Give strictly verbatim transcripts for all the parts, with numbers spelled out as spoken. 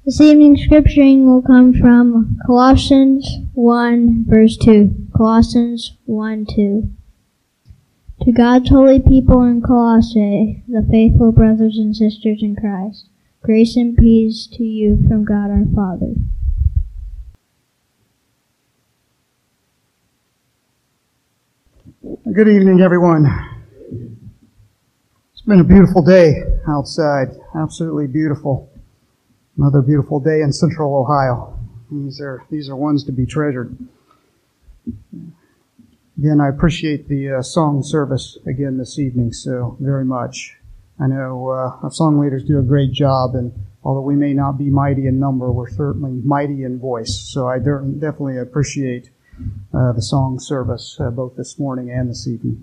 This evening's scripture reading will come from Colossians one, verse two. Colossians one, two. To God's holy people in Colossae, the faithful brothers and sisters in Christ, grace and peace to you from God our Father. Good evening, everyone. It's been a beautiful day outside. Absolutely beautiful. Another beautiful day in Central Ohio. These are these are ones to be treasured. Again, I appreciate the uh, song service again this evening so very much. I know uh, our song leaders do a great job, and although we may not be mighty in number, we're certainly mighty in voice. So I de- definitely appreciate uh, the song service uh, both this morning and this evening.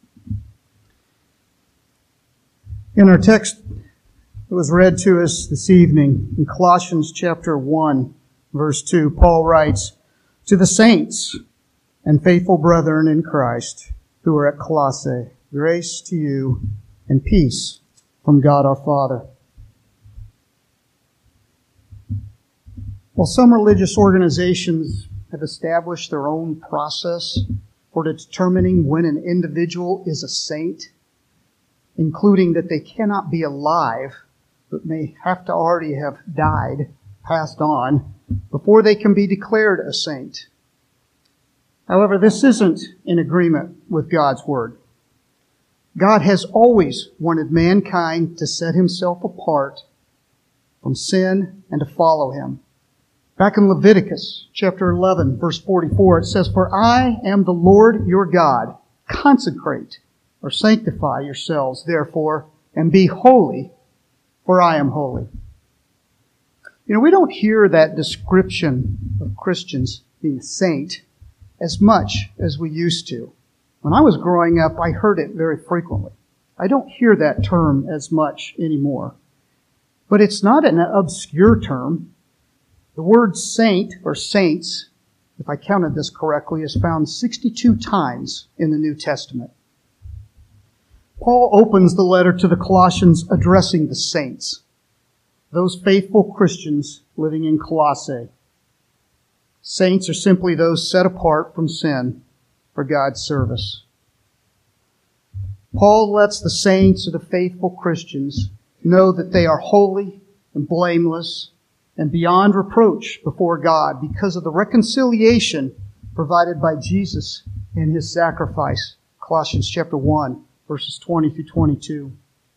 In our text that was read to us this evening, in Colossians chapter one, verse two, Paul writes, "To the saints and faithful brethren in Christ who are at Colossae, grace to you and peace from God our Father." While some religious organizations have established their own process for determining when an individual is a saint, including that they cannot be alive, but may have to already have died, passed on, before they can be declared a saint. However, this isn't in agreement with God's Word. God has always wanted mankind to set himself apart from sin and to follow him. Back in Leviticus chapter eleven, verse forty-four, it says, "For I am the Lord your God. Consecrate or sanctify yourselves, therefore, and be holy, for I am holy." You know, we don't hear that description of Christians being a saint as much as we used to. When I was growing up, I heard it very frequently. I don't hear that term as much anymore. But it's not an obscure term. The word saint or saints, if I counted this correctly, is found sixty-two times in the New Testament. Paul opens the letter to the Colossians addressing the saints, those faithful Christians living in Colossae. Saints are simply those set apart from sin for God's service. Paul lets the saints or the faithful Christians know that they are holy and blameless and beyond reproach before God because of the reconciliation provided by Jesus in his sacrifice. Colossians chapter one, verses twenty through twenty-two.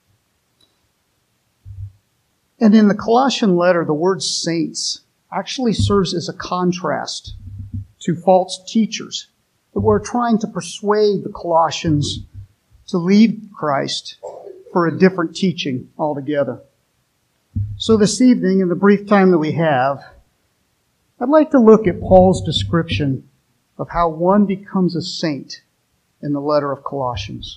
And in the Colossian letter, the word saints actually serves as a contrast to false teachers that were trying to persuade the Colossians to leave Christ for a different teaching altogether. So this evening, in the brief time that we have, I'd like to look at Paul's description of how one becomes a saint in the letter of Colossians.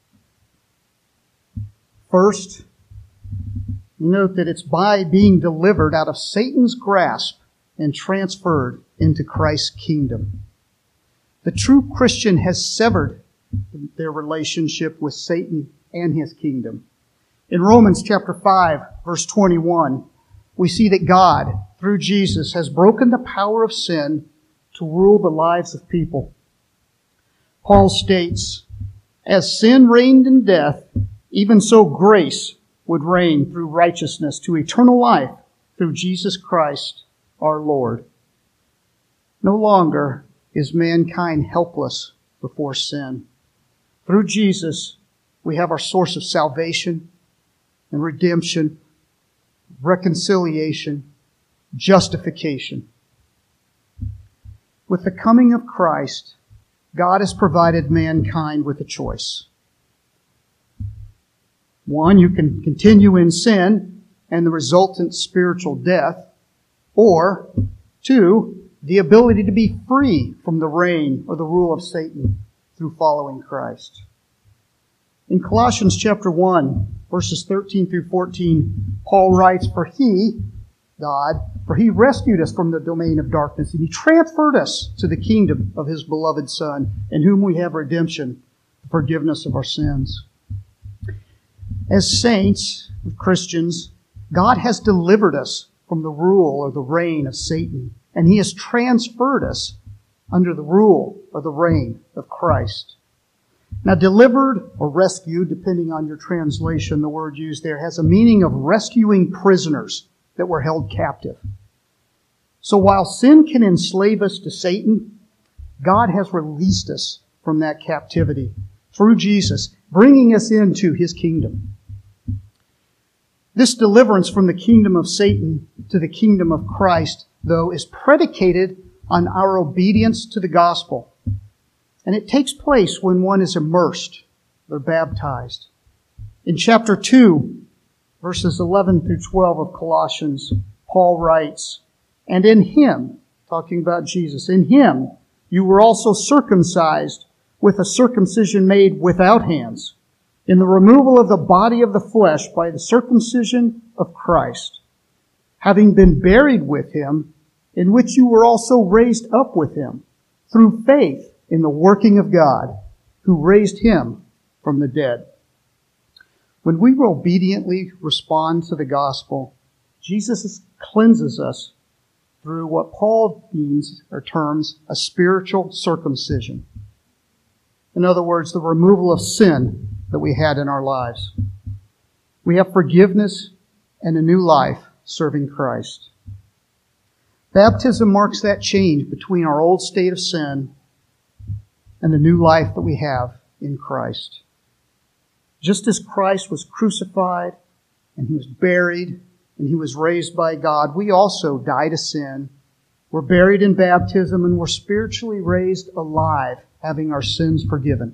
First, note that it's by being delivered out of Satan's grasp and transferred into Christ's kingdom. The true Christian has severed their relationship with Satan and his kingdom. In Romans chapter five, verse twenty-one, we see that God, through Jesus, has broken the power of sin to rule the lives of people. Paul states, "As sin reigned in death, even so grace would reign through righteousness to eternal life through Jesus Christ our Lord." No longer is mankind helpless before sin. Through Jesus, we have our source of salvation and redemption, reconciliation, justification. With the coming of Christ, God has provided mankind with a choice. One, you can continue in sin and the resultant spiritual death. Or, two, the ability to be free from the reign or the rule of Satan through following Christ. In Colossians chapter one, verses thirteen through fourteen, Paul writes, "For He, God, for He rescued us from the domain of darkness, and He transferred us to the kingdom of His beloved Son, in whom we have redemption, the forgiveness of our sins." As saints, Christians, God has delivered us from the rule or the reign of Satan, and He has transferred us under the rule or the reign of Christ. Now, delivered or rescued, depending on your translation, the word used there has a meaning of rescuing prisoners that were held captive. So while sin can enslave us to Satan, God has released us from that captivity through Jesus, bringing us into His kingdom. This deliverance from the kingdom of Satan to the kingdom of Christ, though, is predicated on our obedience to the gospel. And it takes place when one is immersed or baptized. In chapter two, verses eleven through twelve of Colossians, Paul writes, "And in Him," talking about Jesus, "in Him you were also circumcised with a circumcision made without hands, in the removal of the body of the flesh by the circumcision of Christ, having been buried with Him, in which you were also raised up with Him, through faith in the working of God, who raised Him from the dead." When we obediently respond to the gospel, Jesus cleanses us through what Paul means or terms a spiritual circumcision. In other words, the removal of sin that we had in our lives. We have forgiveness and a new life serving Christ. Baptism marks that change between our old state of sin and the new life that we have in Christ. Just as Christ was crucified and He was buried and He was raised by God, we also die to sin. We're buried in baptism and we're spiritually raised alive, having our sins forgiven.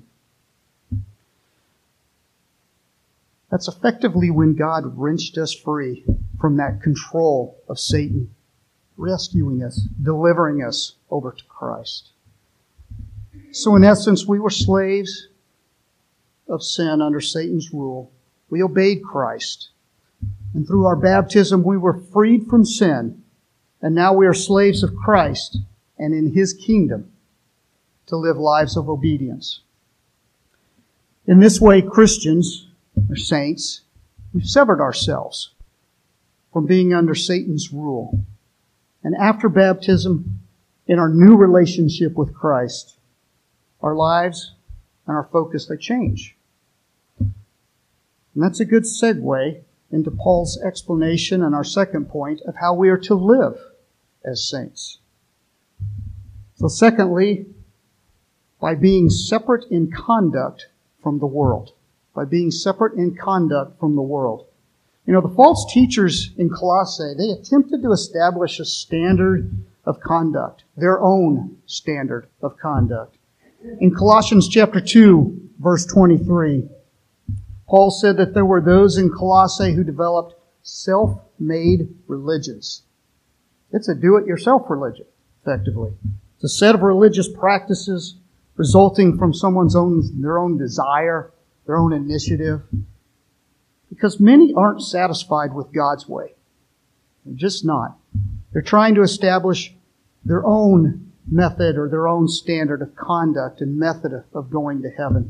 That's effectively when God wrenched us free from that control of Satan, rescuing us, delivering us over to Christ. So in essence, we were slaves of sin under Satan's rule. We obeyed Christ. And through our baptism, we were freed from sin. And now we are slaves of Christ and in His kingdom to live lives of obedience. In this way, Christians, or saints, we've severed ourselves from being under Satan's rule. And after baptism, in our new relationship with Christ, our lives and our focus, they change. And that's a good segue into Paul's explanation and our second point of how we are to live as saints. So secondly, by being separate in conduct from the world. By being separate in conduct from the world. You know, the false teachers in Colossae, they attempted to establish a standard of conduct, their own standard of conduct. In Colossians chapter two, verse twenty-three, Paul said that there were those in Colossae who developed self-made religions. It's a do-it-yourself religion, effectively. It's a set of religious practices resulting from someone's own, their own desire, their own initiative. Because many aren't satisfied with God's way. They're just not. They're trying to establish their own method or their own standard of conduct and method of going to heaven.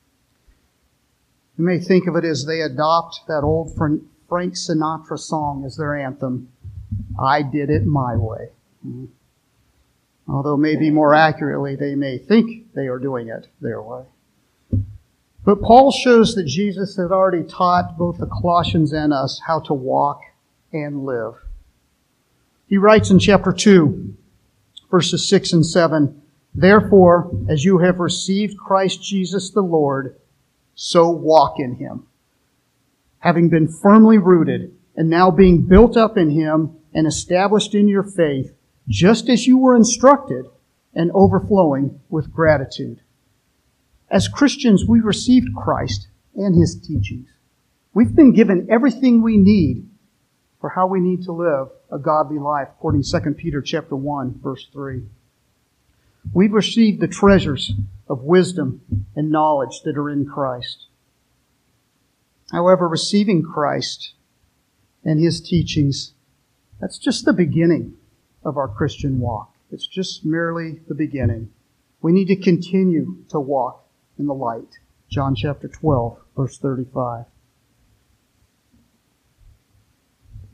You may think of it as they adopt that old Frank Sinatra song as their anthem, "I did it my way." Although maybe more accurately, they may think they are doing it their way. But Paul shows that Jesus had already taught both the Colossians and us how to walk and live. He writes in chapter two, verses six and seven, "Therefore, as you have received Christ Jesus the Lord, so walk in Him, having been firmly rooted and now being built up in Him and established in your faith, just as you were instructed, and overflowing with gratitude." As Christians, we received Christ and His teachings. We've been given everything we need for how we need to live a godly life, according to Second Peter chapter one, verse three. We've received the treasures of wisdom and knowledge that are in Christ. However, receiving Christ and His teachings, that's just the beginning of our Christian walk. It's just merely the beginning. We need to continue to walk in the light. John chapter twelve, verse thirty-five.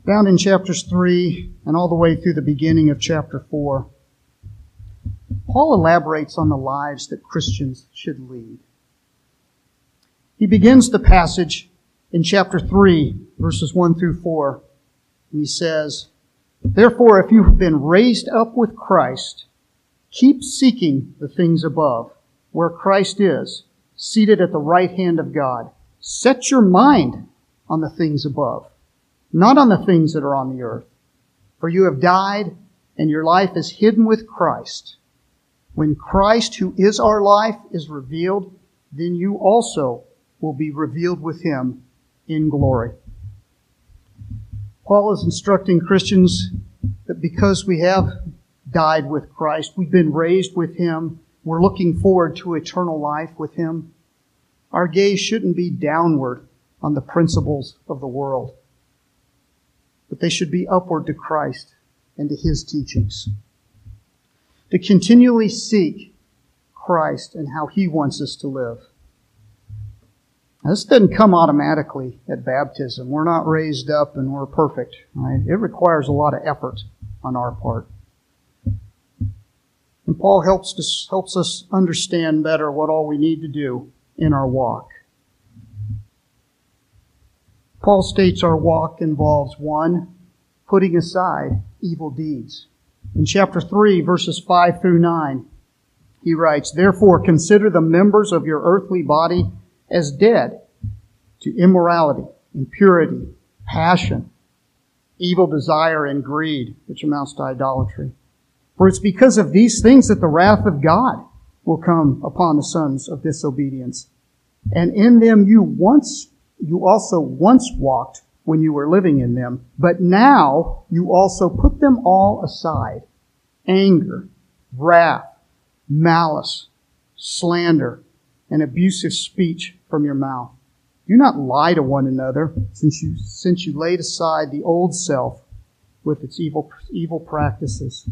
Down in chapters three and all the way through the beginning of chapter four, Paul elaborates on the lives that Christians should lead. He begins the passage in chapter three, verses one through four, and he says, "Therefore, if you have been raised up with Christ, keep seeking the things above, where Christ is, seated at the right hand of God. Set your mind on the things above, not on the things that are on the earth. For you have died, and your life is hidden with Christ. When Christ, who is our life, is revealed, then you also will be revealed with Him in glory." Paul is instructing Christians that because we have died with Christ, we've been raised with Him, we're looking forward to eternal life with Him, our gaze shouldn't be downward on the principles of the world, but they should be upward to Christ and to His teachings. To continually seek Christ and how He wants us to live. Now, this doesn't come automatically at baptism. We're not raised up and we're perfect, right? It requires a lot of effort on our part. And Paul helps us, helps us understand better what all we need to do in our walk. Paul states our walk involves, one, putting aside evil deeds. In chapter three, verses five through nine, he writes, "Therefore consider the members of your earthly body as dead to immorality, impurity, passion, evil desire, and greed," which amounts to idolatry. "For it's because of these things that the wrath of God will come upon the sons of disobedience. And in them you once, you also once walked when you were living in them, but now you also put them all aside: anger, wrath, malice, slander, and abusive speech from your mouth. Do not lie to one another, since you since you laid aside the old self with its evil evil practices."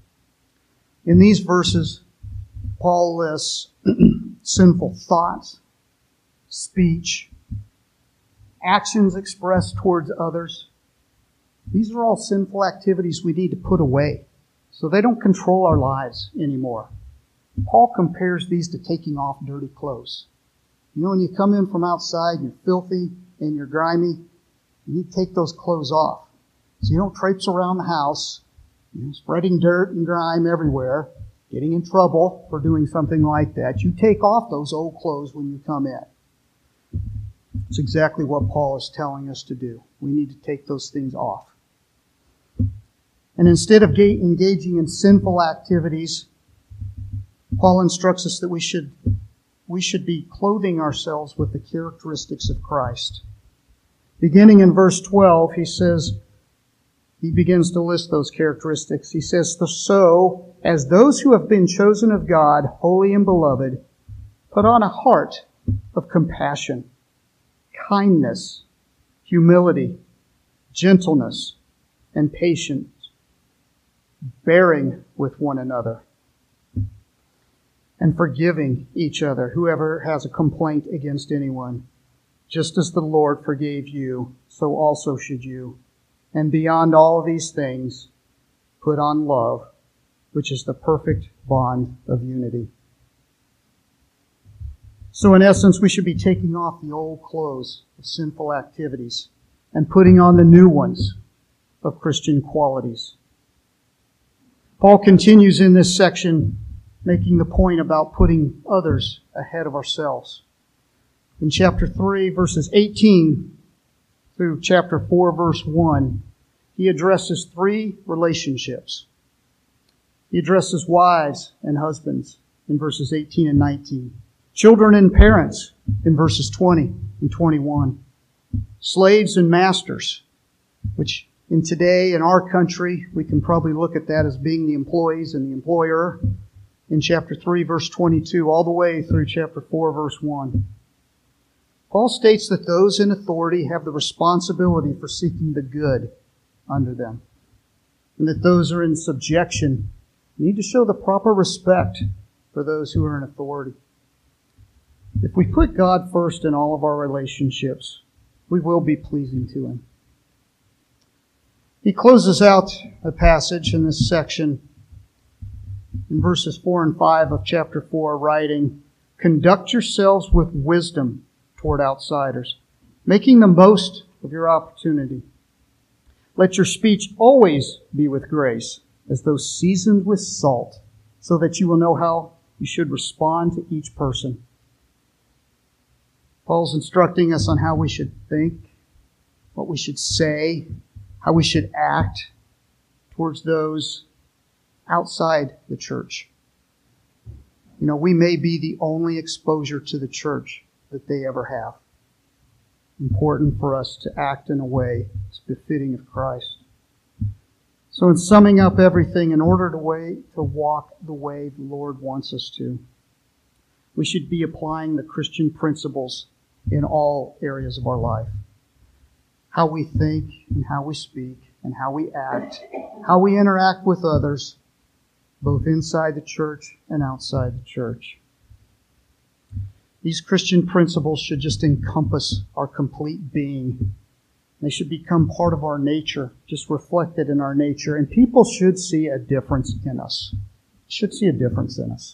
In these verses, Paul lists sinful thoughts, speech, actions expressed towards others. These are all sinful activities we need to put away so they don't control our lives anymore. Paul compares these to taking off dirty clothes. You know, when you come in from outside, you're filthy and you're grimy, you need to take those clothes off so you don't traipse around the house, you know, spreading dirt and grime everywhere, getting in trouble for doing something like that. You take off those old clothes when you come in. It's exactly what Paul is telling us to do. We need to take those things off. And instead of engaging in sinful activities, Paul instructs us that we should, we should be clothing ourselves with the characteristics of Christ. Beginning in verse twelve, he says, he begins to list those characteristics. He says, "So, as those who have been chosen of God, holy and beloved, put on a heart of compassion, kindness, humility, gentleness, and patience, bearing with one another, and forgiving each other, whoever has a complaint against anyone. Just as the Lord forgave you, so also should you. And beyond all these things, put on love, which is the perfect bond of unity." So in essence, we should be taking off the old clothes of sinful activities and putting on the new ones of Christian qualities. Paul continues in this section making the point about putting others ahead of ourselves. In chapter three, verses eighteen through chapter four, verse one, he addresses three relationships. He addresses wives and husbands in verses eighteen and nineteen. Children and parents in verses twenty and twenty-one. Slaves and masters, which in today, in our country, we can probably look at that as being the employees and the employer, in chapter three, verse twenty-two, all the way through chapter four, verse one. Paul states that those in authority have the responsibility for seeking the good under them, and that those who are in subjection need to show the proper respect for those who are in authority. If we put God first in all of our relationships, we will be pleasing to Him. He closes out the passage in this section in verses four and five of chapter four, writing, "Conduct yourselves with wisdom toward outsiders, making the most of your opportunity. Let your speech always be with grace, as though seasoned with salt, so that you will know how you should respond to each person." Paul's instructing us on how we should think, what we should say, how we should act towards those outside the church. You know, we may be the only exposure to the church that they ever have. Important for us to act in a way that's befitting of Christ. So in summing up everything, in order to, way, to walk the way the Lord wants us to, we should be applying the Christian principles in all areas of our life. How we think and how we speak and how we act, how we interact with others, both inside the church and outside the church. These Christian principles should just encompass our complete being. They should become part of our nature, just reflected in our nature. And people should see a difference in us. Should see a difference in us.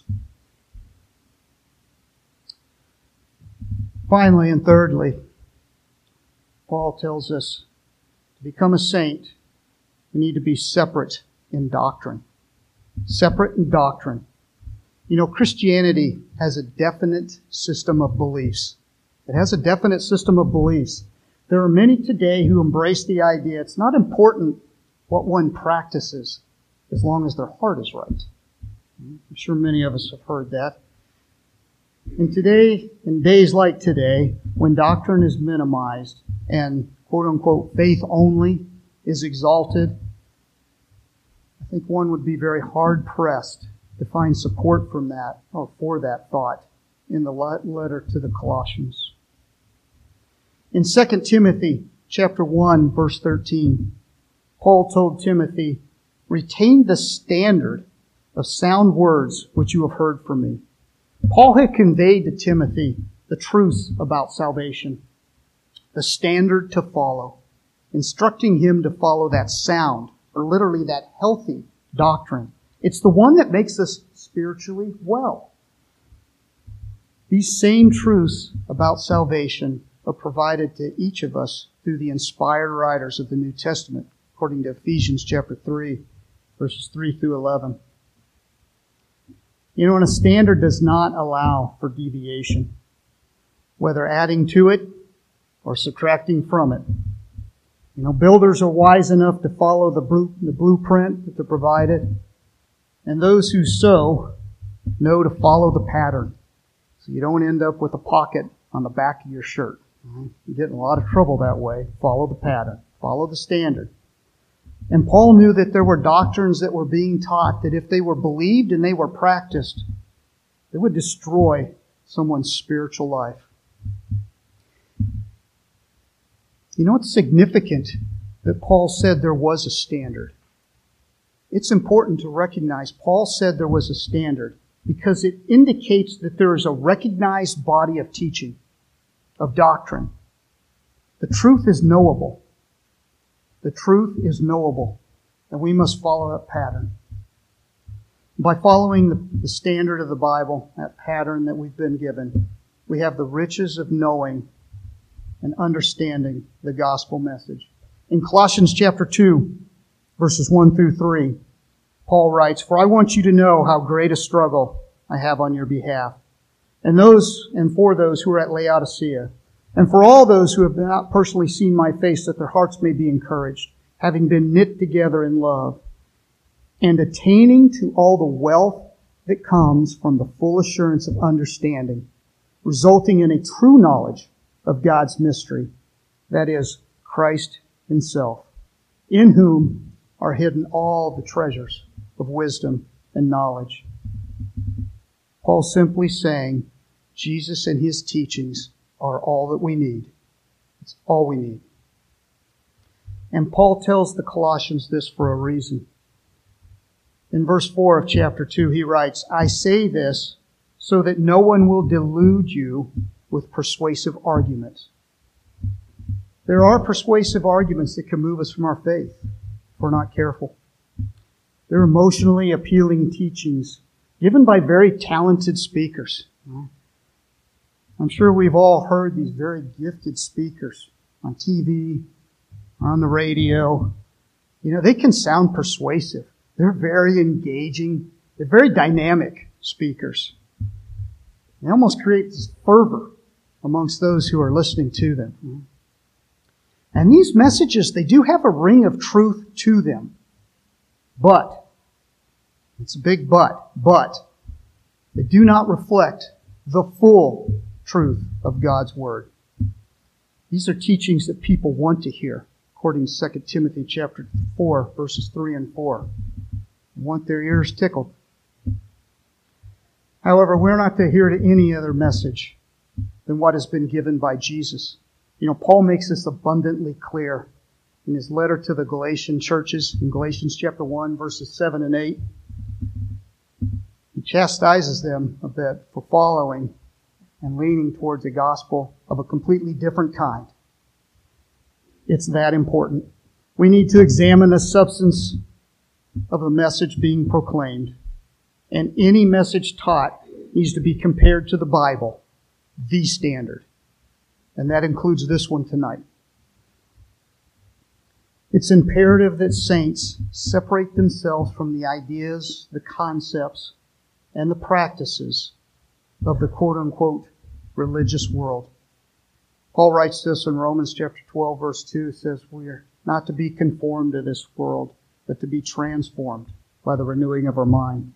Finally and thirdly, Paul tells us to become a saint, we need to be separate in doctrine. Separate in doctrine. You know, Christianity has a definite system of beliefs. It has a definite system of beliefs. There are many today who embrace the idea it's not important what one practices as long as their heart is right. I'm sure many of us have heard that. And today, in days like today, when doctrine is minimized and quote-unquote faith only is exalted, I think one would be very hard-pressed to find support from that or for that thought in the letter to the Colossians. In Second Timothy chapter one, verse thirteen, Paul told Timothy, "Retain the standard of sound words which you have heard from me." Paul had conveyed to Timothy the truth about salvation, the standard to follow, instructing him to follow that sound, or literally that healthy doctrine. It's the one that makes us spiritually well. These same truths about salvation are provided to each of us through the inspired writers of the New Testament, according to Ephesians chapter three, verses three through eleven. You know, and a standard does not allow for deviation, whether adding to it or subtracting from it. You know, builders are wise enough to follow the blueprint that they're provided, and those who sew know to follow the pattern, so you don't end up with a pocket on the back of your shirt. You get in a lot of trouble that way. Follow the pattern. Follow the standard. And Paul knew that there were doctrines that were being taught that if they were believed and they were practiced, they would destroy someone's spiritual life. You know, it's significant that Paul said there was a standard. It's important to recognize Paul said there was a standard because it indicates that there is a recognized body of teaching, of doctrine. The truth is knowable. The truth is knowable, and we must follow that pattern. By following the, the standard of the Bible, that pattern that we've been given, we have the riches of knowing and understanding the gospel message. In Colossians chapter two, verses one through three, Paul writes, "For I want you to know how great a struggle I have on your behalf, and those and for those who are at Laodicea, and for all those who have not personally seen my face, that their hearts may be encouraged, having been knit together in love, and attaining to all the wealth that comes from the full assurance of understanding, resulting in a true knowledge of God's mystery, that is, Christ Himself, in whom are hidden all the treasures of wisdom and knowledge." Paul simply saying, Jesus and His teachings are all that we need. It's all we need. And Paul tells the Colossians this for a reason. In verse four of chapter two, he writes, "I say this so that no one will delude you with persuasive arguments." There are persuasive arguments that can move us from our faith. if we're not careful. They're emotionally appealing teachings given by very talented speakers. I'm sure we've all heard these very gifted speakers on T V, on the radio. You know, they can sound persuasive. They're very engaging. They're very dynamic speakers. They almost create this fervor amongst those who are listening to them. And these messages, they do have a ring of truth to them. But, it's a big but, but, they do not reflect the full truth of God's Word. These are teachings that people want to hear, according to Second Timothy chapter four, verses three and four. They want their ears tickled. However, we're not to hear to any other message than what has been given by Jesus. You know, Paul makes this abundantly clear in his letter to the Galatian churches in Galatians chapter one, verses seven and eight. He chastises them a bit for following and leaning towards a gospel of a completely different kind. It's that important. We need to examine the substance of the message being proclaimed. And any message taught needs to be compared to the Bible, the standard. And that includes this one tonight. It's imperative that saints separate themselves from the ideas, the concepts, and the practices of the quote-unquote religious world. Paul writes this in Romans chapter twelve, verse two, says, we are not to be conformed to this world, but to be transformed by the renewing of our mind.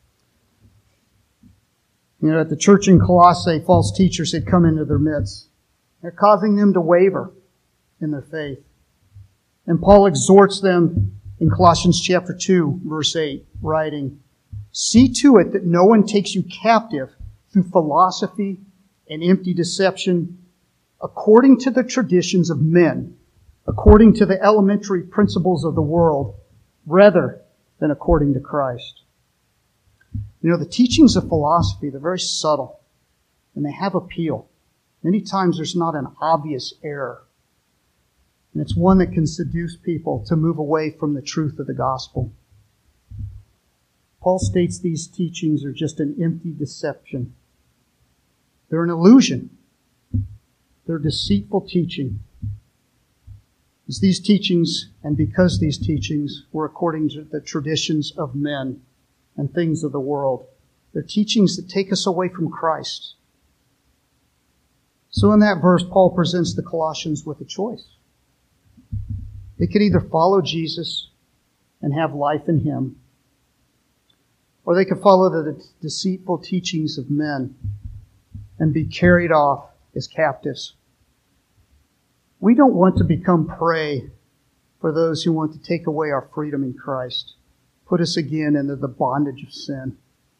You know, at the church in Colossae, false teachers had come into their midst. They're causing them to waver in their faith. And Paul exhorts them in Colossians chapter two, verse eight, writing, see to it that no one takes you captive through philosophy and empty deception, according to the traditions of men, according to the elementary principles of the world, rather than according to Christ. You know, the teachings of philosophy, they're very subtle, and they have appeal. Many times there's not an obvious error. And it's one that can seduce people to move away from the truth of the gospel. Paul states these teachings are just an empty deception. They're an illusion. They're deceitful teaching. As these teachings, and because these teachings were according to the traditions of men and things of the world, they're teachings that take us away from Christ. So in that verse, Paul presents the Colossians with a choice. They could either follow Jesus and have life in Him, or they could follow the deceitful teachings of men and be carried off as captives. We don't want to become prey for those who want to take away our freedom in Christ, put us again into the bondage of sin.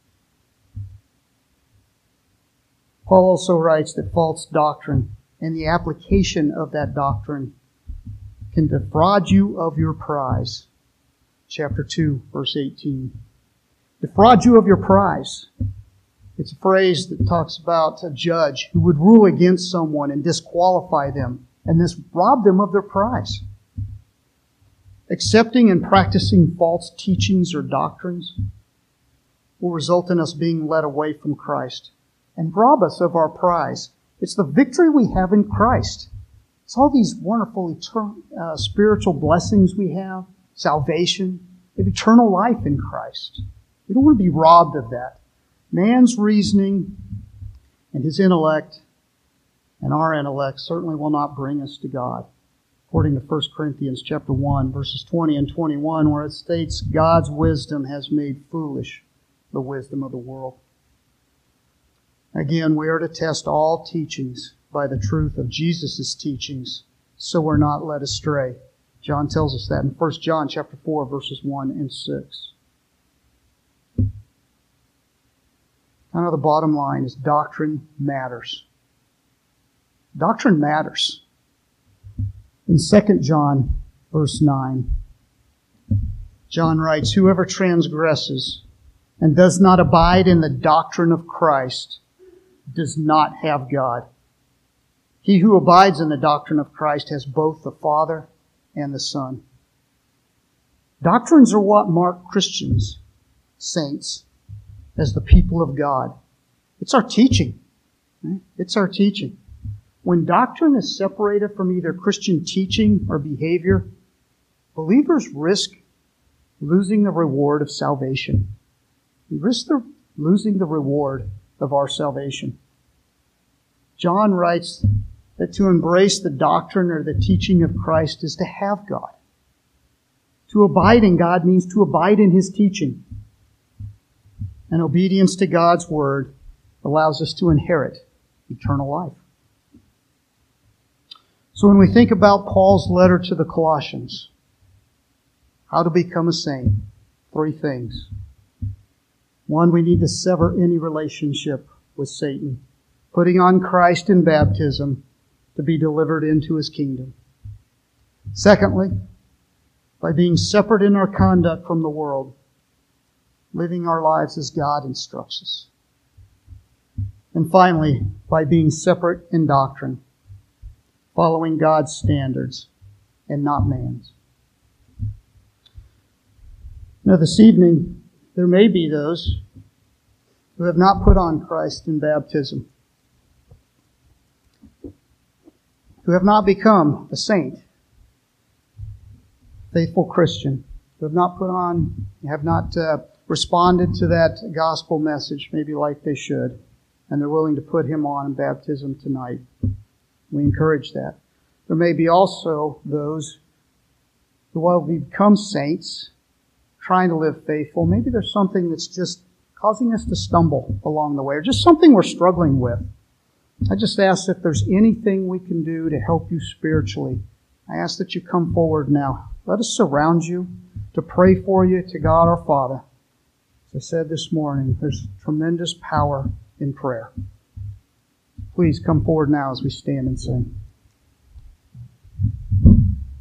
Paul also writes that false doctrine and the application of that doctrine can defraud you of your prize. Chapter two, verse eighteen. Defraud you of your prize. It's a phrase that talks about a judge who would rule against someone and disqualify them, and this rob them of their prize. Accepting and practicing false teachings or doctrines will result in us being led away from Christ and rob us of our prize. It's the victory we have in Christ. It's all these wonderful eternal, uh, spiritual blessings we have, salvation, we have eternal life in Christ. We don't want to be robbed of that. Man's reasoning and his intellect and our intellect certainly will not bring us to God. According to First Corinthians chapter one, verses twenty and twenty-one, where it states, God's wisdom has made foolish the wisdom of the world. Again, we are to test all teachings by the truth of Jesus' teachings, so we're not led astray. John tells us that in First John chapter four, verses one and six. Kind of the bottom line is doctrine matters. Doctrine matters. In Second John, verse nine, John writes, whoever transgresses and does not abide in the doctrine of Christ does not have God. He who abides in the doctrine of Christ has both the Father and the Son. Doctrines are what mark Christians, saints, as the people of God. It's our teaching. Right? It's our teaching. When doctrine is separated from either Christian teaching or behavior, believers risk losing the reward of salvation. We risk the, losing the reward of our salvation. John writes that to embrace the doctrine or the teaching of Christ is to have God. To abide in God means to abide in His teaching. And obedience to God's Word allows us to inherit eternal life. So when we think about Paul's letter to the Colossians, how to become a saint, three things. One, we need to sever any relationship with Satan, putting on Christ in baptism to be delivered into His kingdom. Secondly, by being separate in our conduct from the world, living our lives as God instructs us. And finally, by being separate in doctrine, following God's standards and not man's. Now, this evening, there may be those who have not put on Christ in baptism, who have not become a saint, faithful Christian, who have not put on, have not uh, responded to that gospel message maybe like they should, and they're willing to put Him on in baptism tonight. We encourage that. There may be also those who, while we become saints, trying to live faithful, maybe there's something that's just causing us to stumble along the way, or just something we're struggling with. I just ask if there's anything we can do to help you spiritually. I ask that you come forward now. Let us surround you to pray for you to God our Father. As I said this morning, there's tremendous power in prayer. Please come forward now as we stand and sing.